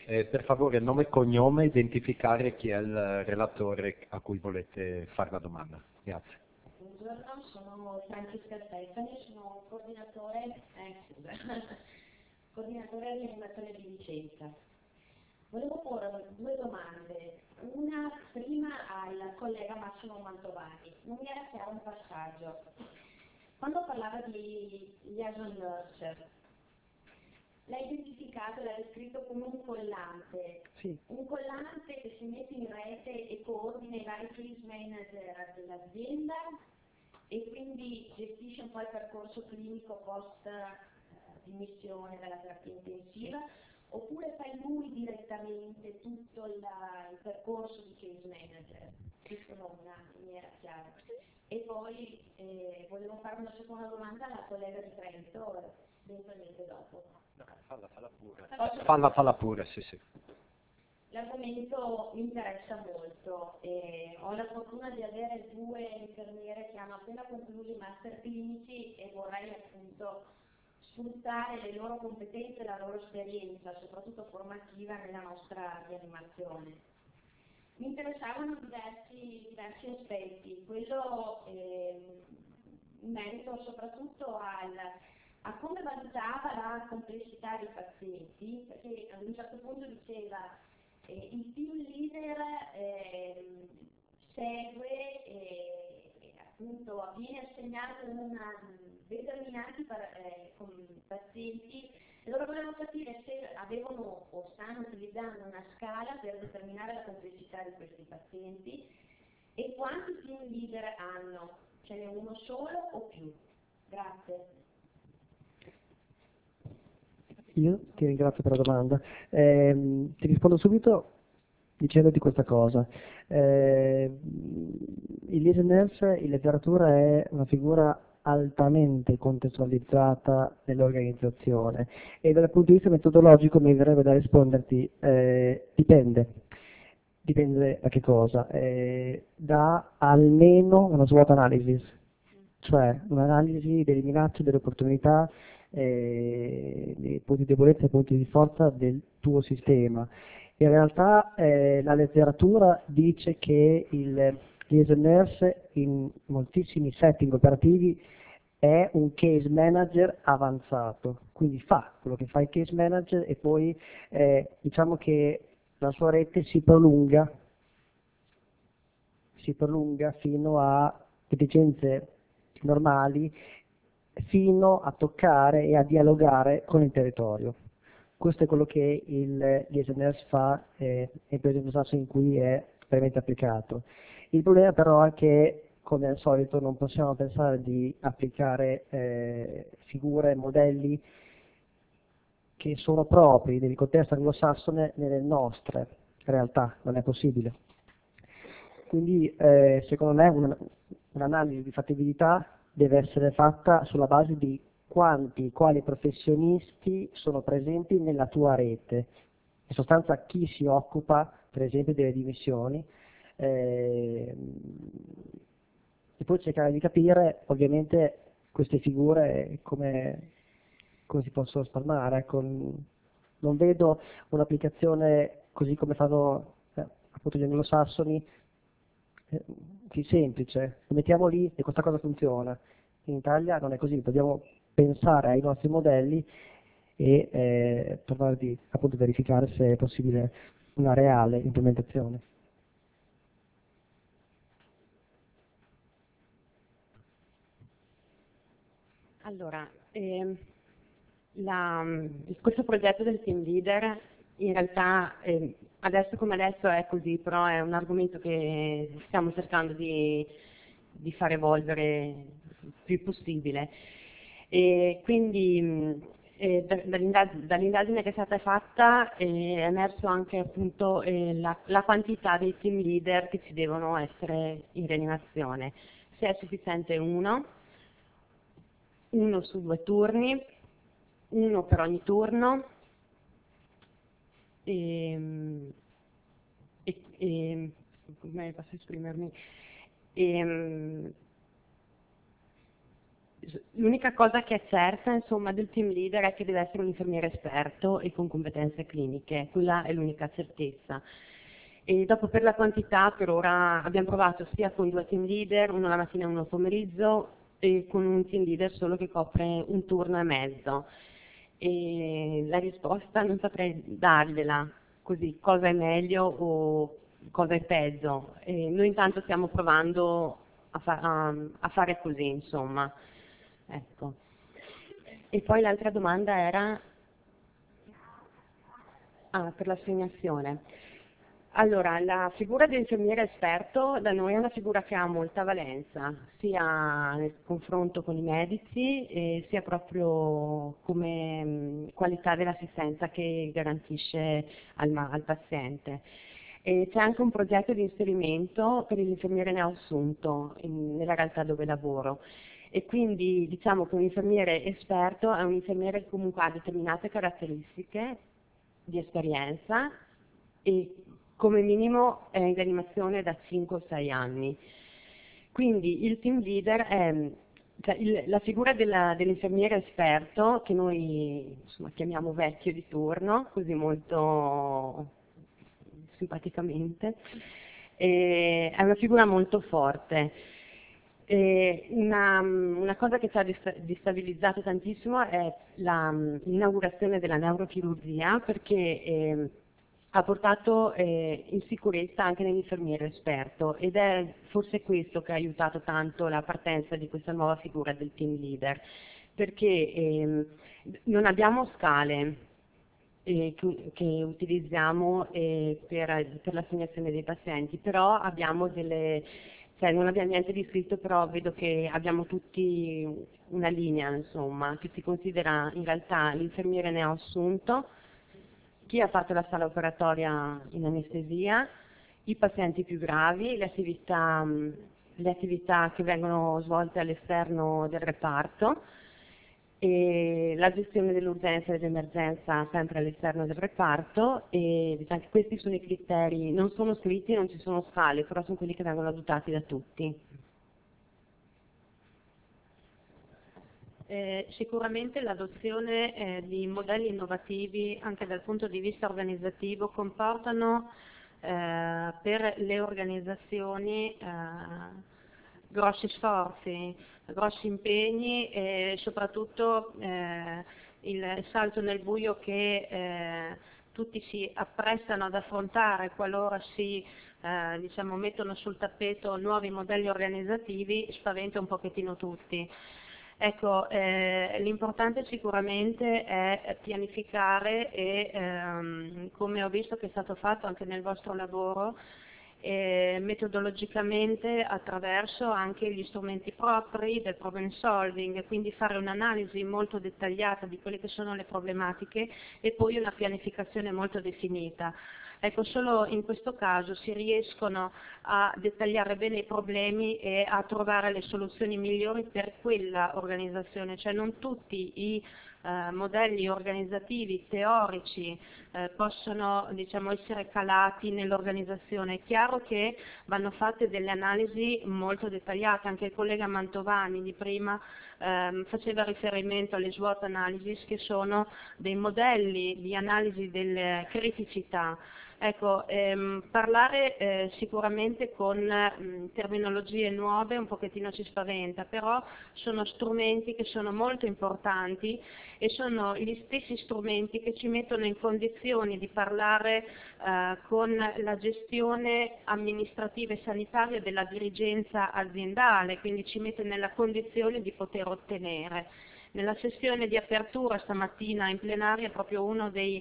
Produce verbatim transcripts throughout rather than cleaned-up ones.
Eh, per favore, nome e cognome, identificare chi è il relatore a cui volete fare la domanda. Grazie. Buongiorno, sono Francesca Stefani, sono coordinatore, eh, scusa, coordinatore di animazione di Vicenza. Volevo porre due domande, una prima al collega Massimo Mantovani. Non mi era chiaro un passaggio. Quando parlava di liaison nurse, l'ha identificato, l'ha descritto come un collante, Sì. un collante che si mette in rete e coordina i vari case manager dell'azienda e quindi gestisce un po' il percorso clinico post eh, dimissione dalla terapia intensiva, oppure fa lui direttamente tutto il, il percorso di case manager? Questo non mi era chiaro. E poi eh, volevo fare una seconda domanda alla collega di Trento, eventualmente dopo. No, falla, falla pure. Falla, falla pure, sì, sì. L'argomento mi interessa molto e ho la fortuna di avere due infermiere che hanno appena concluso i master clinici e vorrei appunto sfruttare le loro competenze e la loro esperienza, soprattutto formativa, nella nostra rianimazione. Mi interessavano diversi, diversi aspetti, quello eh, in merito soprattutto al, a come valutava la complessità dei pazienti, perché ad un certo punto diceva eh, il team leader eh, segue e eh, appunto viene assegnato una determinati par, eh, con pazienti. Allora volevo capire se avevano o stanno utilizzando una scala per determinare la complessità di questi pazienti e quanti team leader hanno, ce n'è uno solo o più? Grazie. Io ti ringrazio per la domanda. Eh, ti rispondo subito dicendoti questa cosa. Eh, il liaison nurse in letteratura è una figura altamente contestualizzata nell'organizzazione e dal punto di vista metodologico mi verrebbe da risponderti eh, dipende. Dipende da che cosa? Eh, da almeno una SWOT analysis, cioè un'analisi delle minacce, delle opportunità, eh, dei punti di debolezza e punti di forza del tuo sistema. In realtà eh, la letteratura dice che il liaison nurse in moltissimi setting operativi è un case manager avanzato, quindi fa quello che fa il case manager e poi eh, diciamo che la sua rete si prolunga, si prolunga fino a esigenze normali, fino a toccare e a dialogare con il territorio. Questo è quello che il liaison nurse fa eh, e per esempio in cui è veramente applicato. Il problema però è che, come al solito, non possiamo pensare di applicare eh, figure, modelli che sono propri del contesto anglosassone nelle nostre realtà, non è possibile. Quindi eh, secondo me un, un'analisi di fattibilità deve essere fatta sulla base di quanti, quali professionisti sono presenti nella tua rete, in sostanza chi si occupa per esempio delle dimissioni, eh, e poi cercare di capire ovviamente queste figure come, come si possono spalmare. Ecco, non vedo un'applicazione così come fanno eh, appunto gli anglosassoni, eh, più semplice, lo mettiamo lì e questa cosa funziona. In Italia non è così, dobbiamo pensare ai nostri modelli e eh, provare di appunto verificare se è possibile una reale implementazione. Allora, ehm, la, questo progetto del team leader in realtà eh, adesso come adesso è così, però è un argomento che stiamo cercando di, di far evolvere il più possibile. E quindi eh, dall'indagine, dall'indagine che è stata fatta eh, è emerso anche appunto eh, la, la quantità dei team leader che ci devono essere in rianimazione. Se è sufficiente uno, uno su due turni, uno per ogni turno, e, e, e come posso esprimermi? E, l'unica cosa che è certa, insomma, del team leader è che deve essere un infermiere esperto e con competenze cliniche, quella è l'unica certezza. E dopo per la quantità, per ora abbiamo provato sia con due team leader, uno la mattina e uno al pomeriggio, e con un team leader solo che copre un turno e mezzo. E la risposta non saprei dargliela così, cosa è meglio o cosa è peggio. E noi intanto stiamo provando a, fa a, a fare così, insomma. Ecco. E poi l'altra domanda era ah, per l'assegnazione. Allora, la figura dell'infermiere esperto da noi è una figura che ha molta valenza, sia nel confronto con i medici, e sia proprio come mh, qualità dell'assistenza che garantisce al, al paziente. C'è anche un progetto di inserimento per l'infermiere neoassunto in, nella realtà dove lavoro. E quindi diciamo che un infermiere esperto è un infermiere che comunque ha determinate caratteristiche di esperienza e come minimo è in rianimazione da cinque o sei anni. Quindi il team leader è cioè, il, la figura dell'infermiere dell esperto, che noi insomma, chiamiamo vecchio di turno, così molto simpaticamente, è una figura molto forte. Una, una cosa che ci ha destabilizzato tantissimo è l'inaugurazione della neurochirurgia, perché eh, ha portato eh, in sicurezza anche nell'infermiere esperto, ed è forse questo che ha aiutato tanto la partenza di questa nuova figura del team leader, perché eh, non abbiamo scale eh, che, che utilizziamo eh, per, per l'assegnazione dei pazienti, però abbiamo delle Cioè, non abbiamo niente di scritto, però vedo che abbiamo tutti una linea, insomma, che si considera in realtà l'infermiere neoassunto, chi ha fatto la sala operatoria in anestesia, i pazienti più gravi, le attività, le attività che vengono svolte all'esterno del reparto, e la gestione dell'urgenza e dell'emergenza sempre all'esterno del reparto, e diciamo che questi sono i criteri, non sono scritti, non ci sono scale, però sono quelli che vengono adottati da tutti. Eh, sicuramente l'adozione eh, di modelli innovativi anche dal punto di vista organizzativo comportano eh, per le organizzazioni eh, grossi sforzi, grossi impegni e soprattutto eh, il salto nel buio che eh, tutti si apprestano ad affrontare qualora si eh, diciamo, mettono sul tappeto nuovi modelli organizzativi spaventa un pochettino tutti. Ecco, eh, l'importante sicuramente è pianificare e, ehm, come ho visto che è stato fatto anche nel vostro lavoro, eh, metodologicamente attraverso anche gli strumenti propri del problem solving, quindi fare un'analisi molto dettagliata di quelle che sono le problematiche e poi una pianificazione molto definita. Ecco, solo in questo caso si riescono a dettagliare bene i problemi e a trovare le soluzioni migliori per quella organizzazione, cioè non tutti i eh, modelli organizzativi teorici eh, possono diciamo, essere calati nell'organizzazione. È chiaro che vanno fatte delle analisi molto dettagliate, anche il collega Mantovani di prima ehm, faceva riferimento alle SWOT analysis, che sono dei modelli di analisi delle criticità. Ecco, ehm, parlare eh, sicuramente con mh, terminologie nuove un pochettino ci spaventa, però sono strumenti che sono molto importanti e sono gli stessi strumenti che ci mettono in condizioni di parlare eh, con la gestione amministrativa e sanitaria della dirigenza aziendale, quindi ci mette nella condizione di poter ottenere. Nella sessione di apertura stamattina in plenaria proprio uno dei,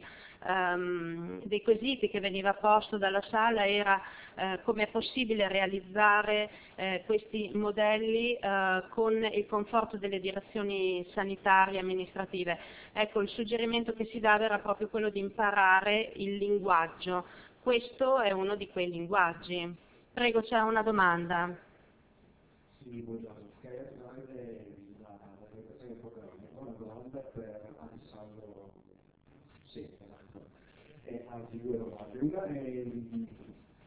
um, dei quesiti che veniva posto dalla sala era uh, come è possibile realizzare uh, questi modelli uh, con il conforto delle direzioni sanitarie e amministrative. Ecco, il suggerimento che si dava era proprio quello di imparare il linguaggio. Questo è uno di quei linguaggi. Prego, c'è una domanda. Sì, buongiorno. Una domanda per Alessandro, sì, esatto, e anzi due domande. Una è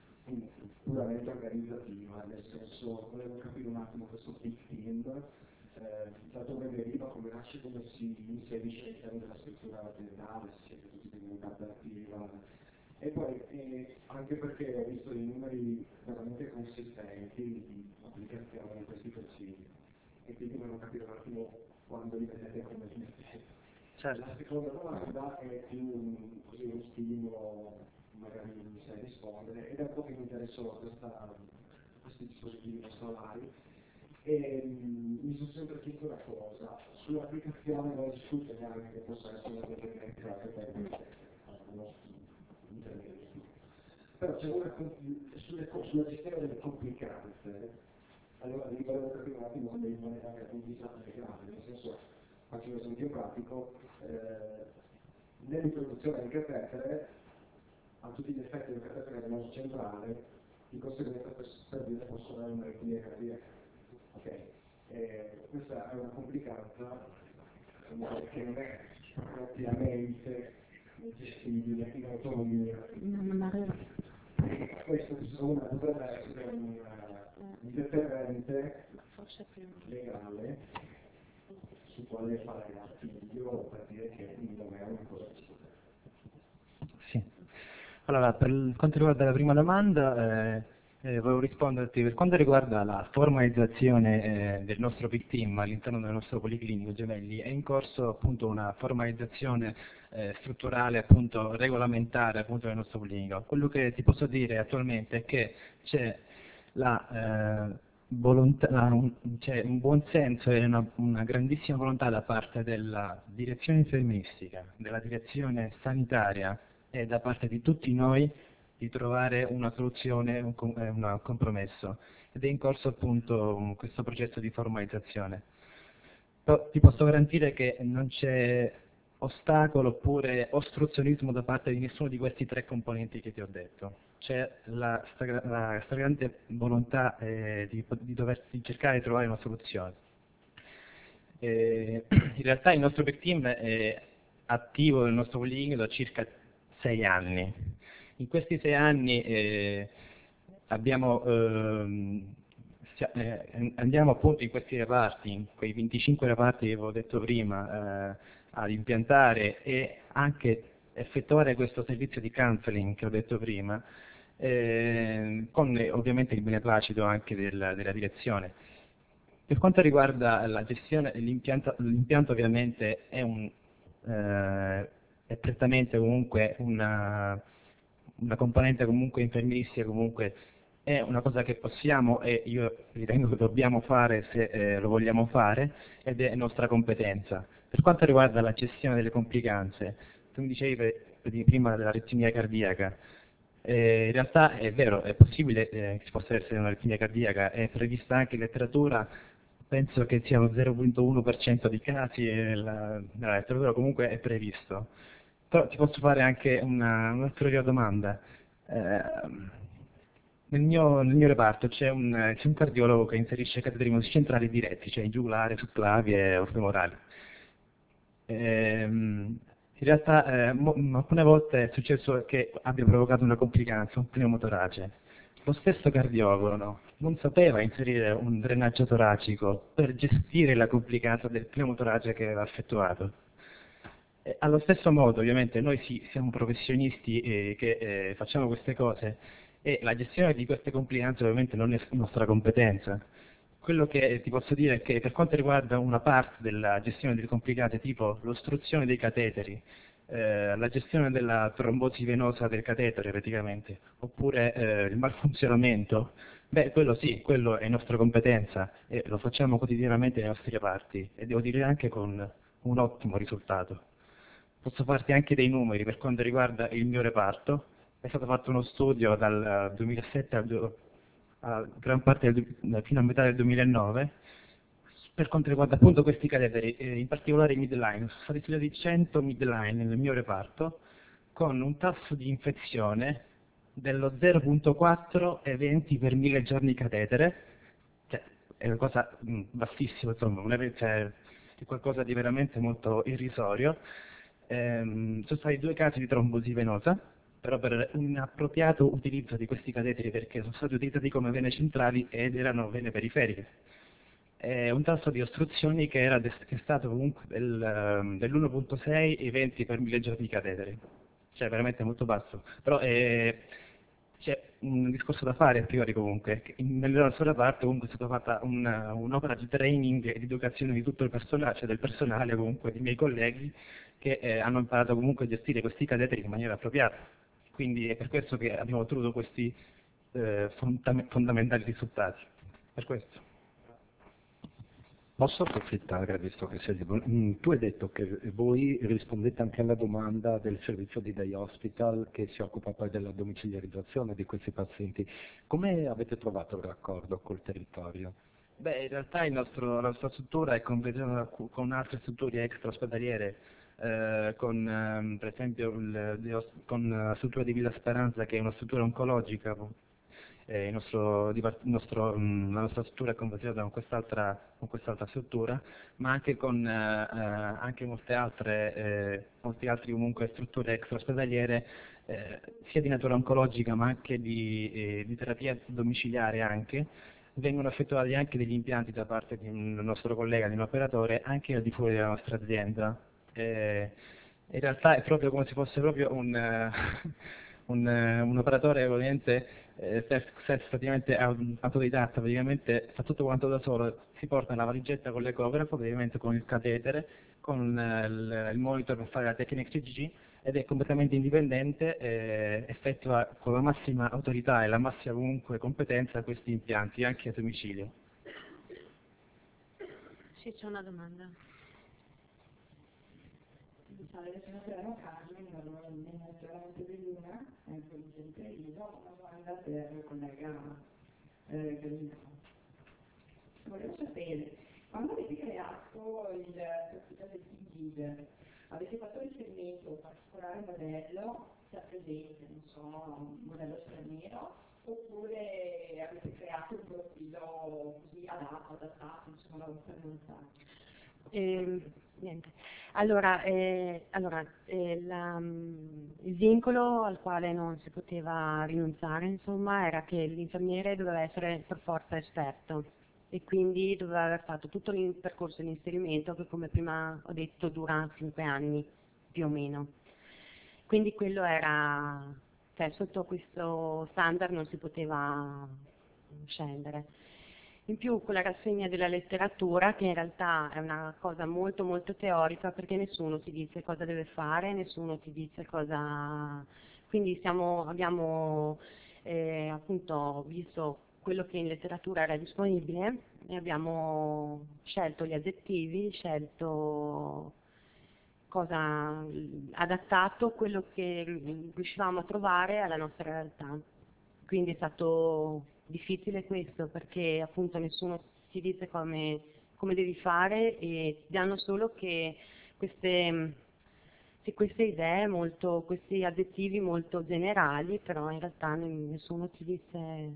puramente organizzativa, nel senso, volevo capire un attimo questo big team, eh, da dove deriva, come nasce, come si inserisce all'interno della struttura aziendale, se siete tutti in unità operativa. E poi eh, anche perché ho visto dei numeri veramente consistenti di applicazione di questi profili, e quindi non capire un attimo quando li vedete come smettete. Certo. La seconda domanda è più un, così uno stimolo, magari non mi sai rispondere, ed è un po' che mi interessano questa, questi dispositivi solari, e mh, mi sono sempre chiesto una cosa, sull'applicazione non discute neanche che possa essere una dipendenza che per uno intervento. Però c'è una, sulle, sulla gestione delle complicanze, allora vi volevo capire un attimo se non è anche un disastro grande, nel senso, faccio un esempio pratico, eh, nell'introduzione del catetere, a tutti gli effetti del catetere venoso centrale, di conseguenza per servire possono avere un'aritmia cardiaca. Ok, eh, questa è una complicanza che non è propriamente gestibile in autonomia. Questo insomma dovrebbe essere un, un deterrente legale su quale fare l'artiglio per dire che non è una cosa giusta. Sì. Allora, per quanto riguarda la prima domanda, eh, eh, volevo risponderti per quanto riguarda la formalizzazione eh, del nostro P I C team all'interno del nostro Policlinico Gemelli. È in corso appunto una formalizzazione eh, strutturale, appunto regolamentare appunto del nostro Policlinico. Quello che ti posso dire attualmente è che c'è la eh, volontà, un, c'è un buon senso e una, una grandissima volontà da parte della direzione infermieristica, della direzione sanitaria e da parte di tutti noi di trovare una soluzione, un, un compromesso, ed è in corso appunto questo processo di formalizzazione. Però ti posso garantire che non c'è ostacolo oppure ostruzionismo da parte di nessuno di questi tre componenti che ti ho detto. C'è la, la stragrande volontà eh, di, di, dover, di cercare di trovare una soluzione. Eh, in realtà il nostro P I C team è attivo nel nostro Policlinico da circa sei anni. In questi sei anni eh, abbiamo, eh, eh, andiamo appunto in questi reparti, in quei venticinque reparti che avevo detto prima, eh, ad impiantare e anche effettuare questo servizio di counseling che ho detto prima, eh, con eh, ovviamente il beneplacito anche del, della direzione. Per quanto riguarda la gestione, l'impianto, l'impianto ovviamente è un eh, è prettamente comunque una, una componente comunque infermieristica, comunque è una cosa che possiamo e io ritengo che dobbiamo fare se eh, lo vogliamo fare, ed è nostra competenza. Per quanto riguarda la gestione delle complicanze, tu mi dicevi per, per prima dell'aritmia cardiaca, eh, in realtà è vero, è possibile eh, che ci possa essere un'aritmia cardiaca, è prevista anche in letteratura, penso che sia lo zero virgola uno per cento di casi e la, nella letteratura comunque è previsto. Però ti posso fare anche una, un'ulteriore domanda. Eh, nel, mio, nel mio reparto c'è un, c'è un cardiologo che inserisce cateteri venosi centrali diretti, cioè giugulare, subclavie o femorali. Eh, in realtà eh, mo, alcune volte è successo che abbia provocato una complicanza, un pneumotorace. Lo stesso cardiologo non sapeva inserire un drenaggio toracico per gestire la complicanza del pneumotorace che aveva effettuato. E allo stesso modo, ovviamente, noi sì, siamo professionisti eh, che eh, facciamo queste cose e la gestione di queste complicanze ovviamente non è nostra competenza. Quello che ti posso dire è che per quanto riguarda una parte della gestione delle complicate, tipo l'ostruzione dei cateteri, eh, la gestione della trombosi venosa del catetere praticamente, oppure eh, il malfunzionamento, beh, quello sì, quello è nostra competenza e lo facciamo quotidianamente nei nostri reparti e devo dire anche con un ottimo risultato. Posso farti anche dei numeri per quanto riguarda il mio reparto. È stato fatto uno studio dal duemilasette al, a gran parte del, fino a metà del duemilanove per quanto riguarda appunto questi cateteri, eh, in particolare i midline. Sono stati studiati cento midline nel mio reparto con un tasso di infezione dello zero virgola quattro eventi per mille giorni catetere, cioè, è una cosa mh, bassissima, insomma, un evento, cioè, è qualcosa di veramente molto irrisorio. Ehm, sono stati due casi di trombosi venosa, però per un appropriato utilizzo di questi cateteri, perché sono stati utilizzati come vene centrali ed erano vene periferiche. eh, un tasso di ostruzioni che era des- che è stato comunque del, dell'uno virgola sei e venti per mille giorni di cateteri, cioè veramente molto basso. Però eh, c'è un discorso da fare a priori comunque, che in- nella sola parte comunque è stata fatta una- un'opera di training e di educazione di tutto il personale, cioè del personale comunque, dei miei colleghi, che eh, hanno imparato comunque a gestire questi cadeteri in maniera appropriata. Quindi è per questo che abbiamo ottenuto questi eh, fonda- fondamentali risultati. Per questo. Posso approfittare, visto che sei libero? Mm, tu hai detto che voi rispondete anche alla domanda del servizio di Day Hospital che si occupa poi della domiciliarizzazione di questi pazienti. Come avete trovato il raccordo col territorio? Beh, in realtà il nostro, la nostra struttura è convenzionata cu- con altre strutture extra-ospedaliere, eh, con ehm, per esempio il, di os- con la struttura di Villa Speranza, che è una struttura oncologica. Eh, il nostro, dipart- il nostro, mh, la nostra struttura è convenzionata con quest'altra, con quest'altra struttura, ma anche con eh, eh, anche molte altre, eh, molti altri comunque strutture extra-ospedaliere, eh, sia di natura oncologica ma anche di, eh, di terapia domiciliare anche. Vengono effettuati anche degli impianti da parte di un nostro collega, di un operatore, anche al di fuori della nostra azienda. Eh, in realtà è proprio come se fosse proprio un, eh, un, eh, un operatore ovviamente eh, self, self praticamente au- autodidatta, praticamente fa tutto quanto da solo, si porta la valigetta con l'ecografo, praticamente con il catetere, con eh, il, il monitor per fare la tecnica C G G, ed è completamente indipendente, eh, effettua con la massima autorità e la massima comunque competenza questi impianti anche a domicilio. Sì, c'è una domanda. Salve, sono Serena Carmen, sono chiaramente Belluna, in provincia di Treviso, una domanda per il collega eh, Gallinaro. Volevo sapere, quando avete creato il circuito del team leader, avete fatto riferimento a un particolare modello, se è presente, non so, un modello straniero, oppure avete creato un profilo così adatto, adattato, insomma, alla vostra volontà? Eh, niente. Allora, eh, allora eh, la, il vincolo al quale non si poteva rinunciare, insomma, era che l'infermiere doveva essere per forza esperto e quindi doveva aver fatto tutto il percorso di inserimento che, come prima ho detto, dura cinque anni più o meno. Quindi quello era, cioè sotto questo standard non si poteva scendere. In più con la rassegna della letteratura, che in realtà è una cosa molto molto teorica, perché nessuno ti dice cosa deve fare, nessuno ti dice cosa... Quindi siamo, abbiamo eh, appunto visto quello che in letteratura era disponibile e abbiamo scelto gli aggettivi, scelto cosa adattato quello che riuscivamo a trovare alla nostra realtà. Quindi è stato difficile questo, perché appunto nessuno ti dice come, come devi fare e ti danno solo che queste, sì, queste idee, molto, questi aggettivi molto generali, però in realtà nessuno ti dice...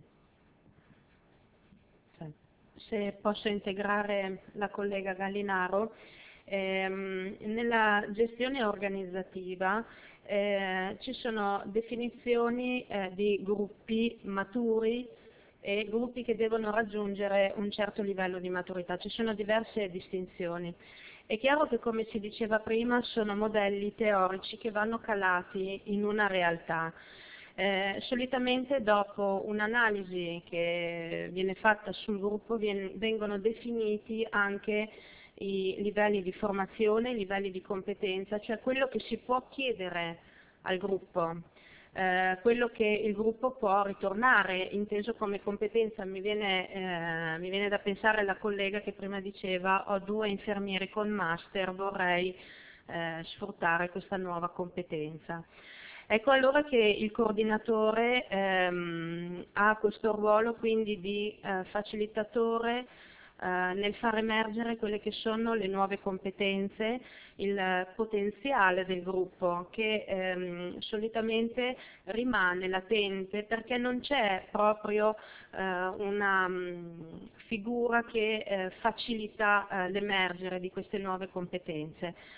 Cioè. Se posso integrare la collega Gallinaro, ehm, nella gestione organizzativa eh, ci sono definizioni eh, di gruppi maturi e gruppi che devono raggiungere un certo livello di maturità. Ci sono diverse distinzioni. È chiaro che, come si diceva prima, sono modelli teorici che vanno calati in una realtà. Eh, solitamente dopo un'analisi che viene fatta sul gruppo viene, vengono definiti anche i livelli di formazione, i livelli di competenza, cioè quello che si può chiedere al gruppo, eh, quello che il gruppo può ritornare, inteso come competenza. Mi viene, eh, mi viene da pensare alla collega che prima diceva: ho due infermieri con master, vorrei eh, sfruttare questa nuova competenza. Ecco allora che il coordinatore ehm, ha questo ruolo quindi di eh, facilitatore eh, nel far emergere quelle che sono le nuove competenze, il potenziale del gruppo che ehm, solitamente rimane latente perché non c'è proprio eh, una mh, figura che eh, facilita eh, l'emergere di queste nuove competenze.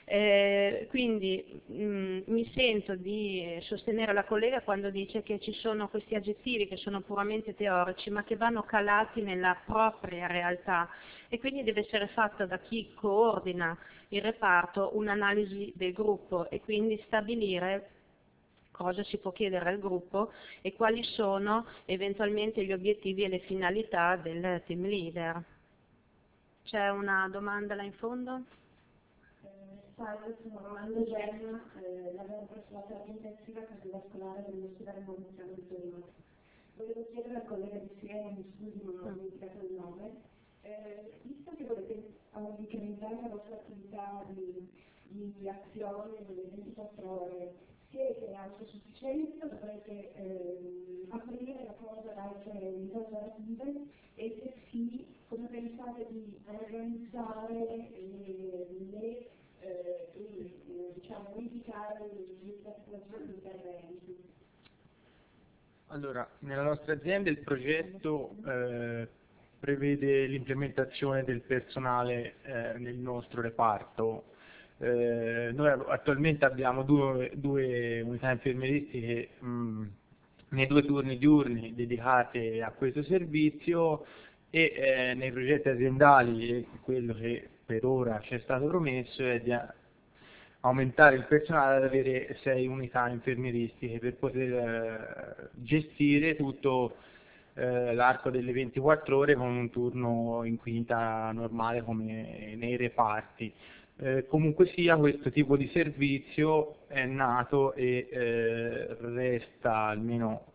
Eh, quindi mh, mi sento di sostenere la collega quando dice che ci sono questi aggettivi che sono puramente teorici ma che vanno calati nella propria realtà e quindi deve essere fatta da chi coordina il reparto un'analisi del gruppo e quindi stabilire cosa si può chiedere al gruppo e quali sono eventualmente gli obiettivi e le finalità del team leader. C'è una domanda là in fondo? Salve, sono Rolando Gemma, eh, lavoro presso la terapia intensiva cardiovascolare dell'ospedale Montiano di Torino. Volevo chiedere al collega di Siena, mi scusi non ho dimenticato il nome, eh, visto che volete incrementare la vostra attività di, di azione nelle ventiquattro ore, siete autosufficienti o dovrete eh, aprire la cosa ad altre iniziative e se sì, come pensate di organizzare le, le Eh, e, diciamo, unificare gli interventi? Allora, nella nostra azienda il progetto eh, prevede l'implementazione del personale eh, nel nostro reparto. Eh, noi attualmente abbiamo due, due unità infermieristiche mh, nei due turni diurni dedicate a questo servizio e eh, nei progetti aziendali quello che per ora ci è stato promesso è di aumentare il personale ad avere sei unità infermieristiche per poter eh, gestire tutto eh, l'arco delle ventiquattro ore con un turno in quinta normale come nei reparti. Eh, comunque sia, questo tipo di servizio è nato e eh, resta, almeno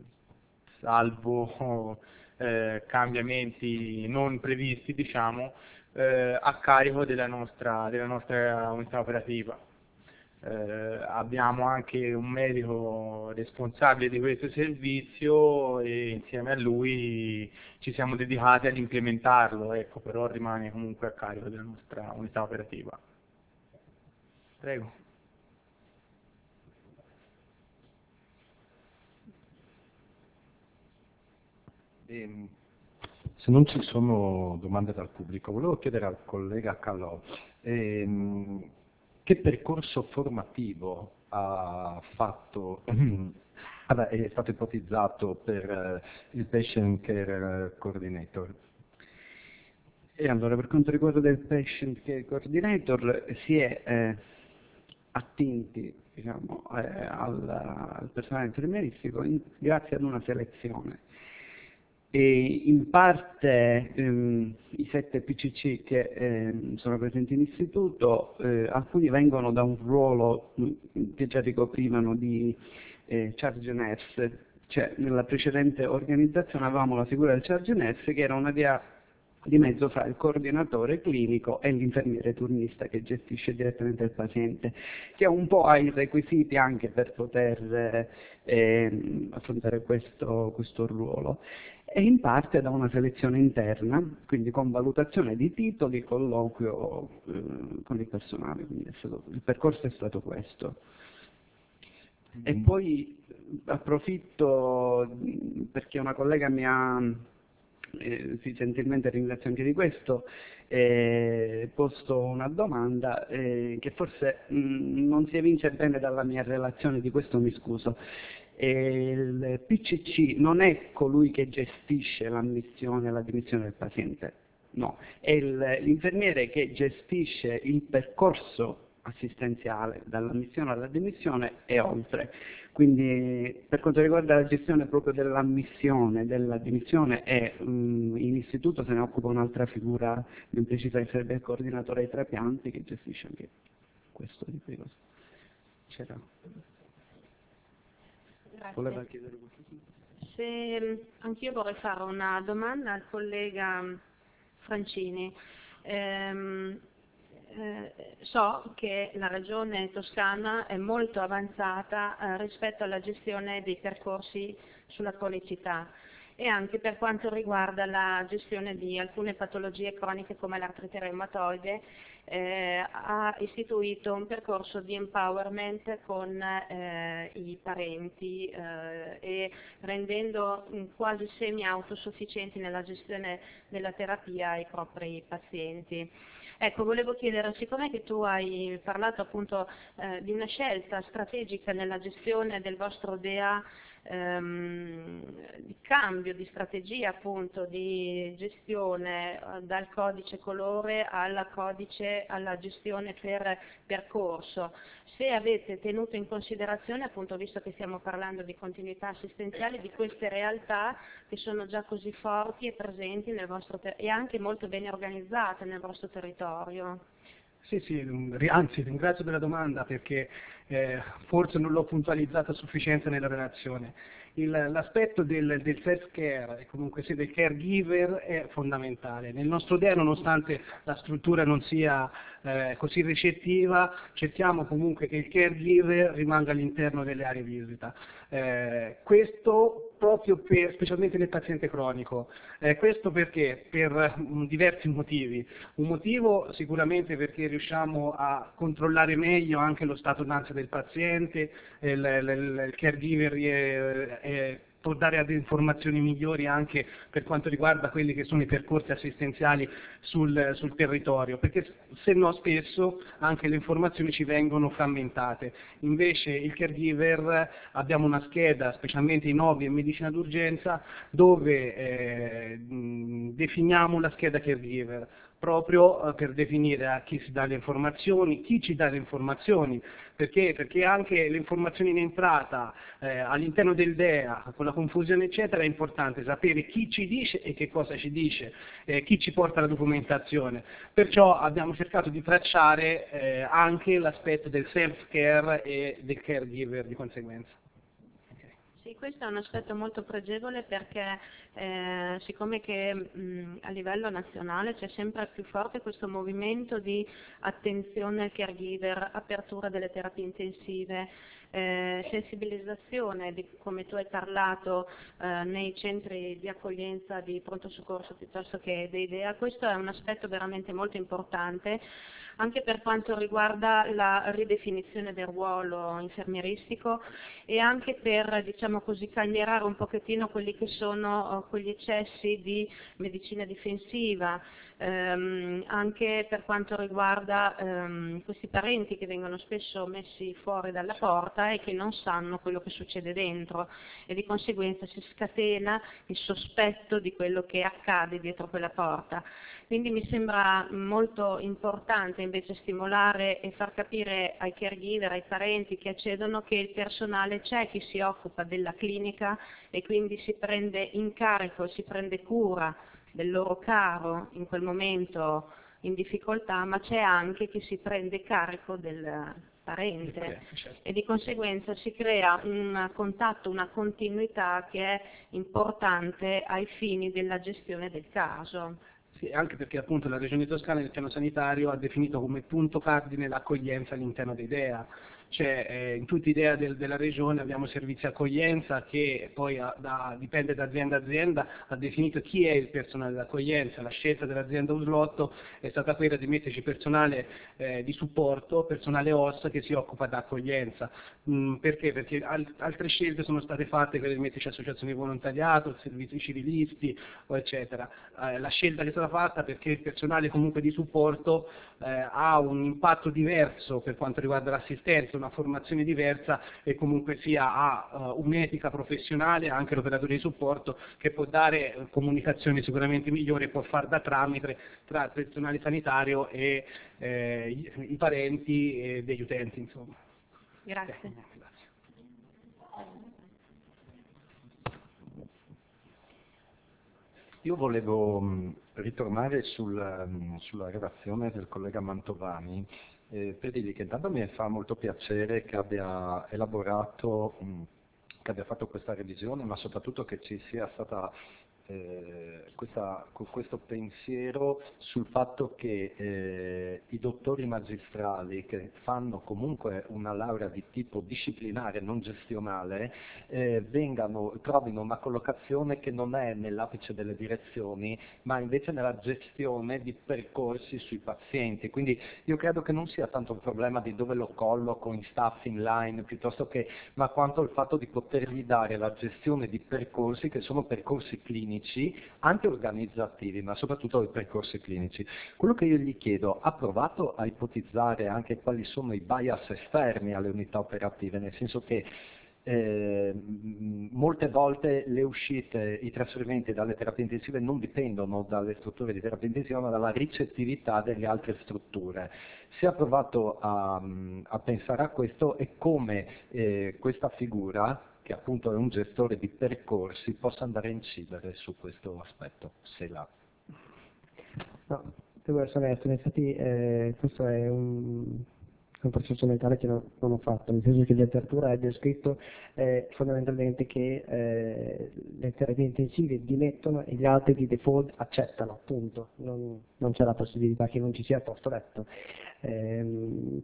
salvo eh, cambiamenti non previsti, diciamo, eh, a carico della nostra, della nostra unità operativa. Eh, abbiamo anche un medico responsabile di questo servizio e insieme a lui ci siamo dedicati ad implementarlo, ecco, però rimane comunque a carico della nostra unità operativa. Prego. Ehm, se non ci sono domande dal pubblico, volevo chiedere al collega Calò ehm, che percorso formativo ha fatto, è stato ipotizzato per eh, il Patient Care Coordinator? E allora, per quanto riguarda del Patient Care Coordinator, si è eh, attinti diciamo, eh, al, al personale infermieristico in, grazie ad una selezione. E in parte ehm, i sette P C C che ehm, sono presenti in istituto, eh, alcuni vengono da un ruolo mh, che già ricoprivano di eh, charge nurse, cioè nella precedente organizzazione avevamo la figura del charge nurse che era una via di mezzo fra il coordinatore clinico e l'infermiere turnista che gestisce direttamente il paziente, che un po' ha i requisiti anche per poter eh, affrontare questo, questo ruolo, e in parte da una selezione interna, quindi con valutazione di titoli, colloquio eh, con il personale, quindi è stato, il percorso è stato questo. E poi approfitto perché una collega mi ha Eh, sì, gentilmente ringrazio anche di questo, eh, posto una domanda eh, che forse mh, non si evince bene dalla mia relazione, di questo mi scuso. Eh, il P C C non è colui che gestisce l'ammissione e la dimissione del paziente, no, è il, l'infermiere che gestisce il percorso assistenziale dall'ammissione alla dimissione e oltre. Quindi per quanto riguarda la gestione proprio dell'ammissione, della dimissione, è, um, in istituto se ne occupa un'altra figura ben precisa che sarebbe il coordinatore dei trapianti che gestisce anche questo tipo di cose. C'era. Voleva chiedere qualcosa? Se anch'io vorrei fare una domanda al collega Francini. Ehm, Eh, so che la Regione Toscana è molto avanzata eh, rispetto alla gestione dei percorsi sulla cronicità e anche per quanto riguarda la gestione di alcune patologie croniche come l'artrite reumatoide, eh, ha istituito un percorso di empowerment con eh, i parenti eh, e rendendo quasi semi-autosufficienti nella gestione della terapia i propri pazienti. Ecco, volevo chiedere, siccome che tu hai parlato appunto eh, di una scelta strategica nella gestione del vostro D E A, ehm, di cambio di strategia appunto di gestione eh, dal codice colore alla codice alla gestione per percorso, se avete tenuto in considerazione appunto, visto che stiamo parlando di continuità assistenziali, di queste realtà che sono già così forti e presenti nel vostro ter- e anche molto bene organizzate nel vostro territorio. Sì, sì, anzi ringrazio della domanda perché eh, forse non l'ho puntualizzata a sufficienza nella relazione. Il, l'aspetto del, del self-care e comunque sì, del caregiver è fondamentale. Nel nostro D E A, nonostante la struttura non sia eh, così ricettiva, cerchiamo comunque che il caregiver rimanga all'interno delle aree visita. Eh, questo proprio per, specialmente nel paziente cronico. Eh, questo perché? Per um, diversi motivi. Un motivo sicuramente perché riusciamo a controllare meglio anche lo stato d'ansia del paziente, il, il, il caregiver è, è, può dare delle informazioni migliori anche per quanto riguarda quelli che sono i percorsi assistenziali sul, sul territorio, perché se no spesso anche le informazioni ci vengono frammentate. Invece il caregiver, abbiamo una scheda, specialmente in O B I e in medicina d'urgenza, dove eh, definiamo la scheda caregiver, proprio eh, per definire a chi si dà le informazioni, chi ci dà le informazioni, perché, perché anche le informazioni in entrata eh, all'interno del D E A, con la confusione eccetera, è importante sapere chi ci dice e che cosa ci dice, eh, chi ci porta la documentazione. Perciò abbiamo cercato di tracciare eh, anche l'aspetto del self-care e del caregiver di conseguenza. Sì, questo è un aspetto molto pregevole perché eh, siccome che mh, a livello nazionale c'è sempre più forte questo movimento di attenzione al caregiver, apertura delle terapie intensive, eh, sensibilizzazione, di, come tu hai parlato, eh, nei centri di accoglienza di pronto soccorso piuttosto che dei D E A, questo è un aspetto veramente molto importante anche per quanto riguarda la ridefinizione del ruolo infermieristico e anche per, diciamo così, calmierare un pochettino quelli che sono uh, quegli eccessi di medicina difensiva, ehm, anche per quanto riguarda ehm, questi parenti che vengono spesso messi fuori dalla porta e che non sanno quello che succede dentro e di conseguenza si scatena il sospetto di quello che accade dietro quella porta. Quindi mi sembra molto importante invece stimolare e far capire ai caregiver, ai parenti che accedono che il personale c'è, chi si occupa della clinica e quindi si prende in carico, si prende cura del loro caro in quel momento in difficoltà, ma c'è anche chi si prende carico del parente e di conseguenza si crea un contatto, una continuità che è importante ai fini della gestione del caso. Sì, anche perché appunto la Regione Toscana nel piano sanitario ha definito come punto cardine l'accoglienza all'interno dei D E A. Cioè eh, in tutti i D E A del, della Regione abbiamo servizi accoglienza che poi ha, da, dipende da azienda a azienda, ha definito chi è il personale d'accoglienza. La scelta dell'azienda Uslotto è stata quella di metterci personale eh, di supporto, personale O S che si occupa d'accoglienza. Mm, perché? Perché al, altre scelte sono state fatte, quelle di metterci associazioni di volontariato, servizi civilisti, eccetera. Eh, la scelta che è stata fatta perché il personale comunque di supporto eh, ha un impatto diverso per quanto riguarda l'assistenza, una formazione diversa e comunque sia ha uh, un'etica professionale, anche l'operatore di supporto, che può dare uh, comunicazioni sicuramente migliori e può far da tramite tra il personale sanitario e eh, i, i parenti e degli utenti, insomma. Grazie. Eh, grazie. Io volevo mh, ritornare sul, mh, sulla relazione del collega Mantovani eh, per dirgli che intanto mi fa molto piacere che abbia elaborato, mh, che abbia fatto questa revisione, ma soprattutto che ci sia stata eh, questa, questo pensiero sul fatto che eh, i dottori magistrali che fanno comunque una laurea di tipo disciplinare, non gestionale, eh, vengano, trovino una collocazione che non è nell'apice delle direzioni, ma invece nella gestione di percorsi sui pazienti. Quindi io credo che non sia tanto un problema di dove lo colloco in staff in line, piuttosto che, ma quanto il fatto di potergli dare la gestione di percorsi che sono percorsi clinici, clinici, anche organizzativi, ma soprattutto dei percorsi clinici. Quello che io gli chiedo, ha provato a ipotizzare anche quali sono i bias esterni alle unità operative, nel senso che Eh, molte volte le uscite, i trasferimenti dalle terapie intensive non dipendono dalle strutture di terapia intensiva ma dalla ricettività delle altre strutture. Si è provato a, a pensare a questo e come eh, questa figura, che appunto è un gestore di percorsi, possa andare a incidere su questo aspetto, se l'ha. No, devo essere onesto, in effetti eh, questo è un... un processo mentale che non, non ho fatto, nel senso che in letteratura è descritto eh, fondamentalmente che eh, le terapie intensive dimettono e gli altri di default accettano, punto. Non, non c'è la possibilità che non ci sia posto letto. Ehm,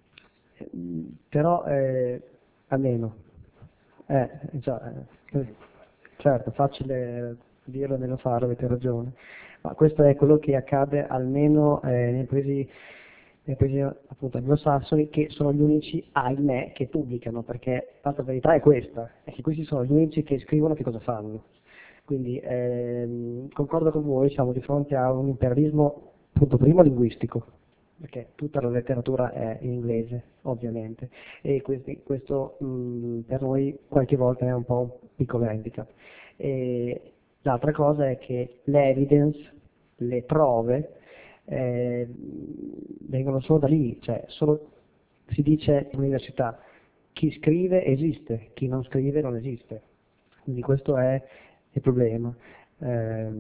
però eh, almeno, eh, già, eh, certo, facile dirlo e meno farlo, avete ragione, ma questo è quello che accade almeno eh, nei paesi nei paesi appunto anglosassoni, che sono gli unici, ahimè, che pubblicano, perché l'altra verità è questa, è che questi sono gli unici che scrivono che cosa fanno. Quindi ehm, concordo con voi, siamo di fronte a un imperialismo, punto primo, linguistico, perché tutta la letteratura è in inglese, ovviamente, e questi, questo mh, per noi qualche volta è un po' un piccolo handicap. E l'altra cosa è che l'evidence, le prove, Eh, vengono solo da lì, cioè solo si dice all'università chi scrive esiste, chi non scrive non esiste, quindi questo è il problema. Eh,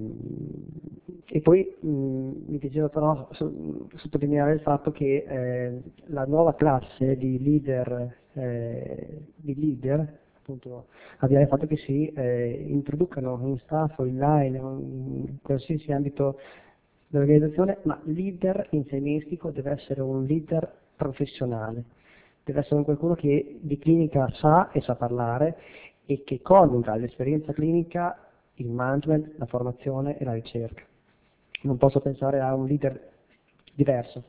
e poi mh, mi piaceva però so, sottolineare il fatto che eh, la nuova classe di leader, eh, di leader appunto avviene il fatto che si eh, introducano in staff o online, in qualsiasi ambito dell'organizzazione, ma leader infermieristico deve essere un leader professionale, deve essere un qualcuno che di clinica sa e sa parlare e che coniuga l'esperienza clinica, il management, la formazione e la ricerca. Non posso pensare a un leader diverso.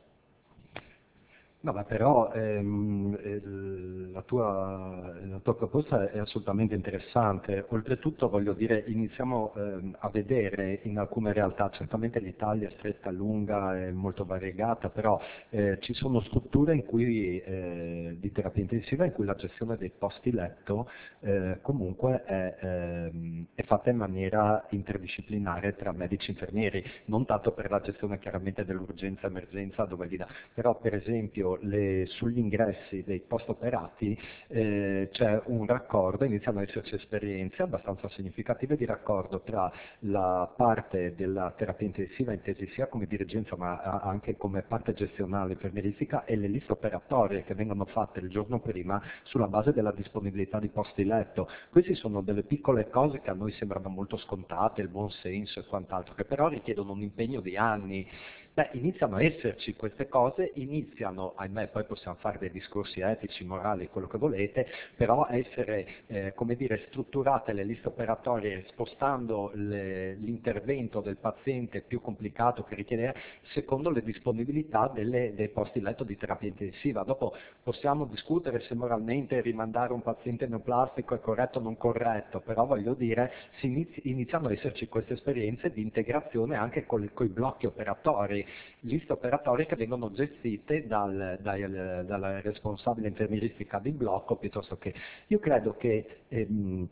No, ma però ehm, eh, la, tua, la tua proposta è assolutamente interessante. Oltretutto, voglio dire, iniziamo ehm, a vedere in alcune realtà, certamente l'Italia è stretta, lunga, è molto variegata, però eh, ci sono strutture in cui, eh, di terapia intensiva in cui la gestione dei posti letto eh, comunque è, ehm, è fatta in maniera interdisciplinare tra medici e infermieri, non tanto per la gestione chiaramente dell'urgenza emergenza, dove lì da, però per esempio Le, sugli ingressi dei post operati eh, c'è un raccordo, iniziano ad esserci esperienze abbastanza significative di raccordo tra la parte della terapia intensiva intesi sia come dirigenza ma anche come parte gestionale infermieristica e le liste operatorie che vengono fatte il giorno prima sulla base della disponibilità di posti letto. Queste sono delle piccole cose che a noi sembrano molto scontate, il buon senso e quant'altro, che però richiedono un impegno di anni. Beh, iniziano a esserci queste cose, iniziano, ahimè, poi possiamo fare dei discorsi etici, morali, quello che volete, però a essere, eh, come dire, strutturate le liste operatorie spostando le, l'intervento del paziente più complicato che richiede secondo le disponibilità delle, dei posti letto di terapia intensiva. Dopo possiamo discutere se moralmente rimandare un paziente neoplastico è corretto o non corretto, però voglio dire, si inizi, iniziano ad esserci queste esperienze di integrazione anche con i blocchi operatori, liste operatorie che vengono gestite dal, dal, dalla responsabile infermieristica di blocco, piuttosto che io credo che ehm,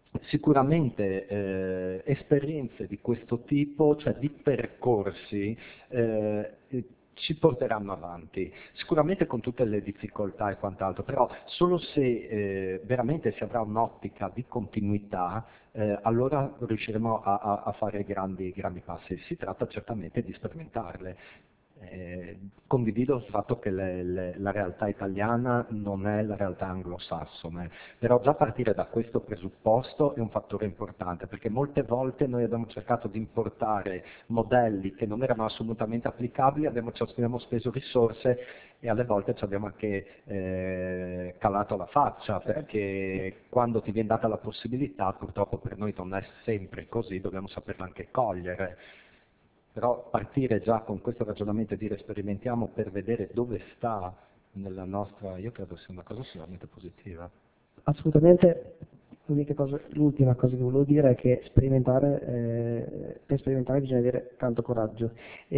sicuramente eh, esperienze di questo tipo, cioè di percorsi, eh, ci porteranno avanti, sicuramente con tutte le difficoltà e quant'altro, però solo se eh, veramente si avrà un'ottica di continuità, eh, allora riusciremo a, a, a fare grandi, grandi passi. Si tratta certamente di sperimentarle. Eh, condivido il fatto che le, le, la realtà italiana non è la realtà anglosassone, però già partire da questo presupposto è un fattore importante, perché molte volte noi abbiamo cercato di importare modelli che non erano assolutamente applicabili, abbiamo, abbiamo speso risorse e alle volte ci abbiamo anche eh, calato la faccia, perché quando ti viene data la possibilità, purtroppo per noi non è sempre così, dobbiamo saperla anche cogliere. Però partire già con questo ragionamento e dire sperimentiamo per vedere dove sta nella nostra, io credo sia una cosa sicuramente positiva. Assolutamente, l'unica cosa, l'ultima cosa che volevo dire è che sperimentare, eh, per sperimentare bisogna avere tanto coraggio.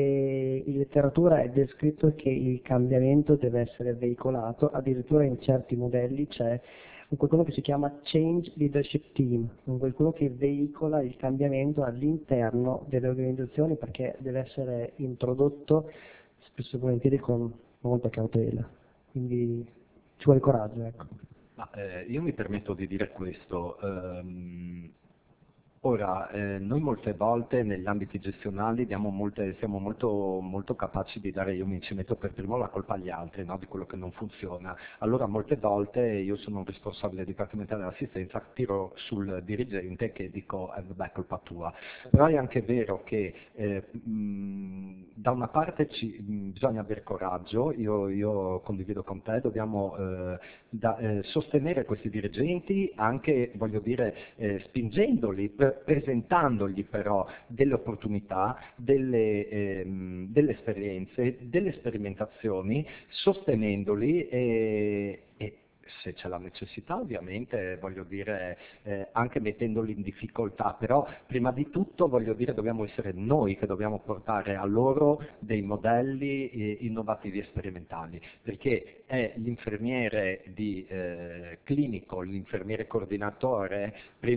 E in letteratura è descritto che il cambiamento deve essere veicolato, addirittura in certi modelli c'è un qualcuno che si chiama Change Leadership Team, un qualcuno che veicola il cambiamento all'interno delle organizzazioni perché deve essere introdotto spesso e volentieri con molta cautela. Quindi ci vuole coraggio, ecco. Ma, eh, io mi permetto di dire questo. ehm, Ora, eh, noi molte volte negli ambiti gestionali diamo molte, siamo molto, molto capaci di dare, io mi ci metto per primo la colpa agli altri, no, di quello che non funziona. Allora molte volte io sono un responsabile dipartimentale dell'assistenza, tiro sul dirigente che dico eh, vabbè, è colpa tua. Però è anche vero che eh, mh, da una parte ci, mh, bisogna avere coraggio, io, io condivido con te, dobbiamo eh, da, eh, sostenere questi dirigenti anche, voglio dire, eh, spingendoli, presentandogli però delle opportunità, delle, ehm, delle esperienze, delle sperimentazioni, sostenendoli e, e se c'è la necessità ovviamente, voglio dire, eh, anche mettendoli in difficoltà, però prima di tutto voglio dire dobbiamo essere noi che dobbiamo portare a loro dei modelli eh, innovativi e sperimentali, perché è l'infermiere di eh, clinico, l'infermiere coordinatore,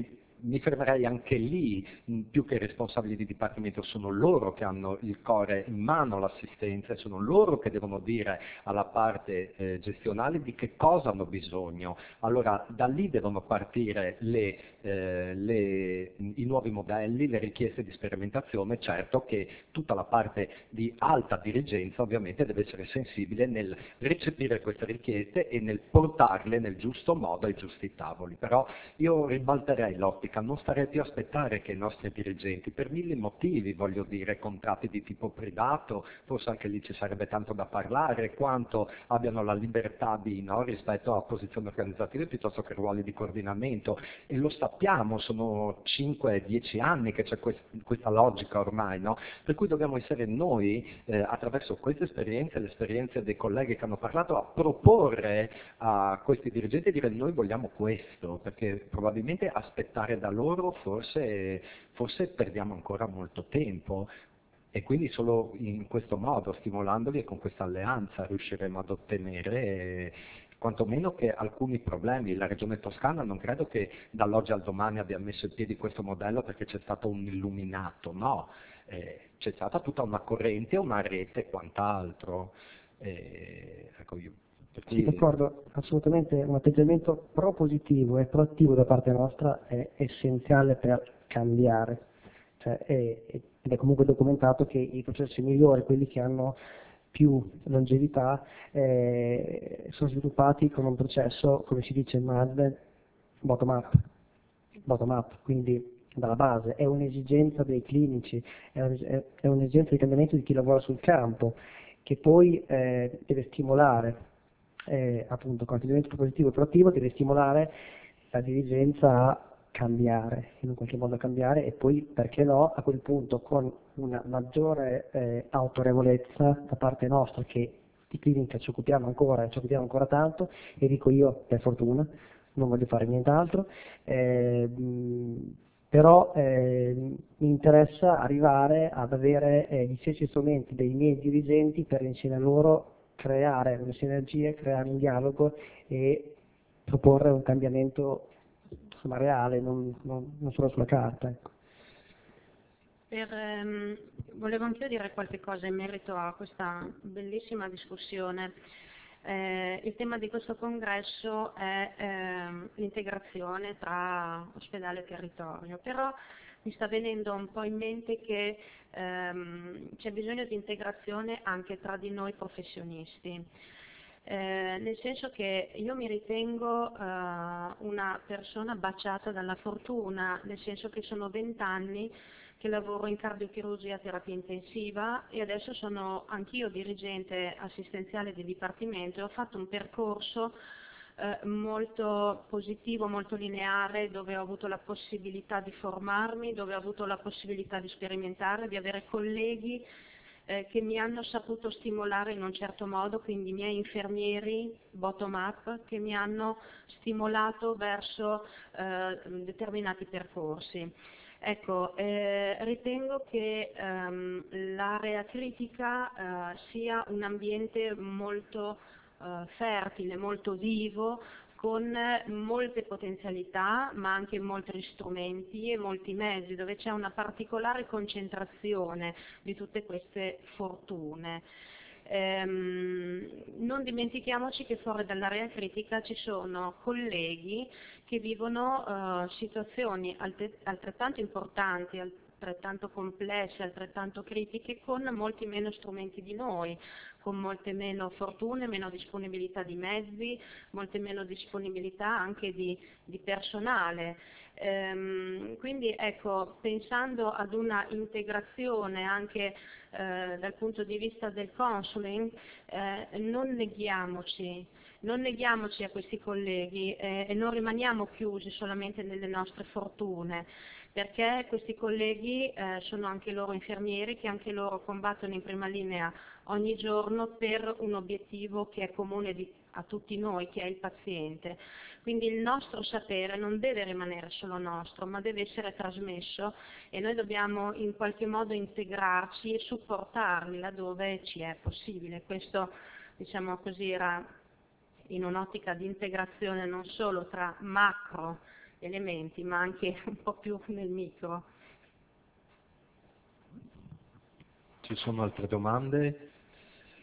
mi fermerei anche lì, più che responsabili di dipartimento, sono loro che hanno il core in mano l'assistenza e sono loro che devono dire alla parte eh, gestionale di che cosa hanno bisogno. Allora da lì devono partire le, eh, le, i nuovi modelli, le richieste di sperimentazione, certo che tutta la parte di alta dirigenza ovviamente deve essere sensibile nel recepire queste richieste e nel portarle nel giusto modo ai giusti tavoli, però io ribalterei l'ottica. Non starei più a aspettare che i nostri dirigenti, per mille motivi, voglio dire, contratti di tipo privato, forse anche lì ci sarebbe tanto da parlare, quanto abbiano la libertà di, no, rispetto a posizioni organizzative piuttosto che ruoli di coordinamento, e lo sappiamo, sono cinque dieci anni che c'è quest- questa logica ormai, no? Per cui dobbiamo essere noi, eh, attraverso queste esperienze, le esperienze dei colleghi che hanno parlato, a proporre a questi dirigenti e dire noi vogliamo questo, perché probabilmente aspettare da loro forse, forse perdiamo ancora molto tempo e quindi solo in questo modo, stimolandoli e con questa alleanza, riusciremo ad ottenere eh, quantomeno che alcuni problemi. La Regione Toscana non credo che dall'oggi al domani abbia messo in piedi questo modello perché c'è stato un illuminato, no, eh, c'è stata tutta una corrente, una rete e quant'altro. Eh, ecco io. Per Sì, cui... d'accordo, assolutamente un atteggiamento propositivo e proattivo da parte nostra è essenziale per cambiare, cioè, è, ed è comunque documentato che i processi migliori, quelli che hanno più longevità, eh, sono sviluppati con un processo, come si dice in management, bottom up, bottom up, quindi dalla base, è un'esigenza dei clinici, è, un, è un'esigenza di cambiamento di chi lavora sul campo, che poi eh, deve stimolare, eh, appunto con atteggiamento propositivo e proattivo, deve stimolare la dirigenza a cambiare, in un qualche modo a cambiare, e poi, perché no, a quel punto con una maggiore eh, autorevolezza da parte nostra, che di clinica ci occupiamo ancora, ci occupiamo ancora tanto, e dico io per fortuna, non voglio fare nient'altro, eh, però eh, mi interessa arrivare ad avere eh, gli stessi strumenti dei miei dirigenti per insieme a loro creare una sinergia, creare un dialogo e proporre un cambiamento insomma, reale, non, non, non solo sulla carta. Ecco. Per, ehm, volevo anch'io dire qualche cosa in merito a questa bellissima discussione. Eh, il tema di questo congresso è ehm, l'integrazione tra ospedale e territorio, però mi sta venendo un po' in mente che ehm, c'è bisogno di integrazione anche tra di noi professionisti. Eh, nel senso che io mi ritengo eh, una persona baciata dalla fortuna, nel senso che sono vent'anni che lavoro in cardiochirurgia terapia intensiva e adesso sono anch'io dirigente assistenziale di dipartimento e ho fatto un percorso eh, molto positivo, molto lineare, dove ho avuto la possibilità di formarmi, dove ho avuto la possibilità di sperimentare, di avere colleghi eh, che mi hanno saputo stimolare in un certo modo, quindi i miei infermieri bottom up che mi hanno stimolato verso eh, determinati percorsi. Ecco, eh, ritengo che ehm, l'area critica eh, sia un ambiente molto eh, fertile, molto vivo, con molte potenzialità, ma anche molti strumenti e molti mezzi, dove c'è una particolare concentrazione di tutte queste fortune. Ehm, non dimentichiamoci che fuori dall'area critica ci sono colleghi che vivono eh, situazioni alte- altrettanto importanti, altrettanto complesse, altrettanto critiche, con molti meno strumenti di noi, con molte meno fortune, meno disponibilità di mezzi, molte meno disponibilità anche di, di personale. Ehm, quindi ecco, pensando ad una integrazione anche eh, dal punto di vista del counseling, eh, non neghiamoci, non neghiamoci a questi colleghi eh, e non rimaniamo chiusi solamente nelle nostre fortune, perché questi colleghi eh, sono anche loro infermieri che anche loro combattono in prima linea ogni giorno per un obiettivo che è comune di, a tutti noi, che è il paziente. Quindi il nostro sapere non deve rimanere solo nostro, ma deve essere trasmesso e noi dobbiamo in qualche modo integrarci e supportarli laddove ci è possibile. Questo, diciamo così, era in un'ottica di integrazione non solo tra macro elementi, ma anche un po' più nel micro. Ci sono altre domande?